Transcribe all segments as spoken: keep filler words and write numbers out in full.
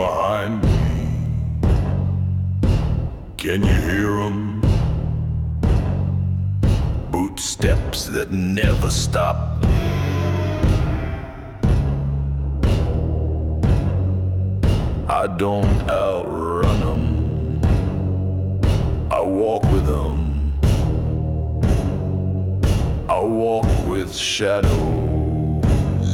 behind me. Can you hear them? Footsteps that never stop. I don't outrun them, I walk with them. I walk with shadows.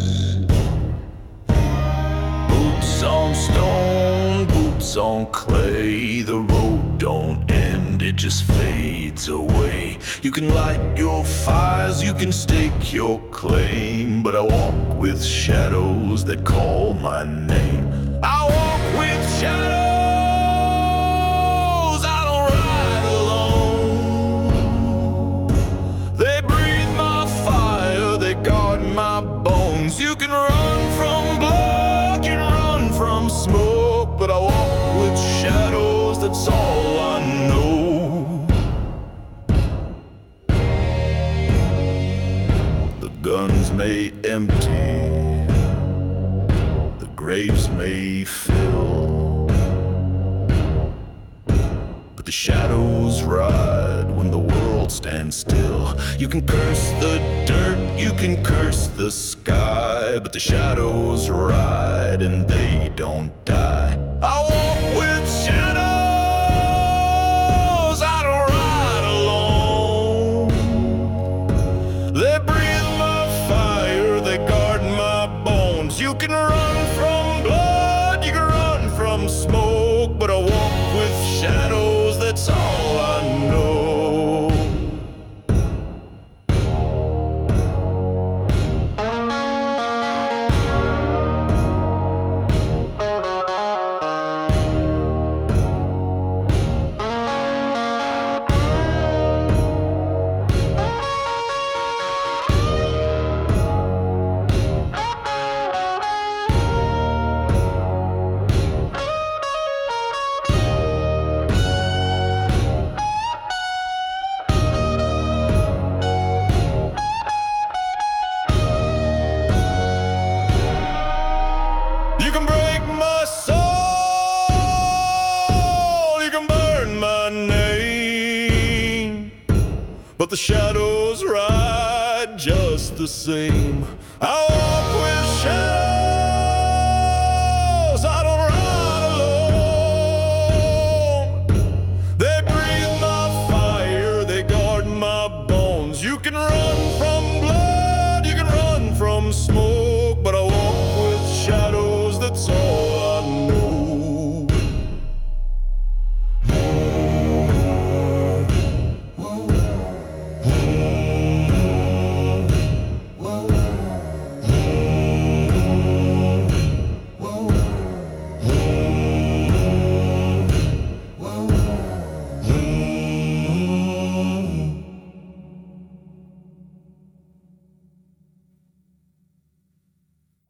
Boots on stone, boots on clay. The road don't end, it just fades away. You can light your fires, you can stake your claim, but I walk with shadows that call my name. I walk with shadows, I don't ride alone. They breathe my fire, they guard my bones. You can run from blood, you can run from smoke, but I walk with shadows, that's all I know. The guns may empty, the graves may fill, but the shadows ride when the world stands still. You can curse the dirt, you can curse the sky, but the shadows ride and they don't die. I walk with shadows, I don't ride alone. They breathe my fire, they guard my bones. You can run from blood, you can run from smoke, but I walk with shadows, that's all I know. You can break my soul, you can burn my name, but the shadows ride just the same. I walk with shadows.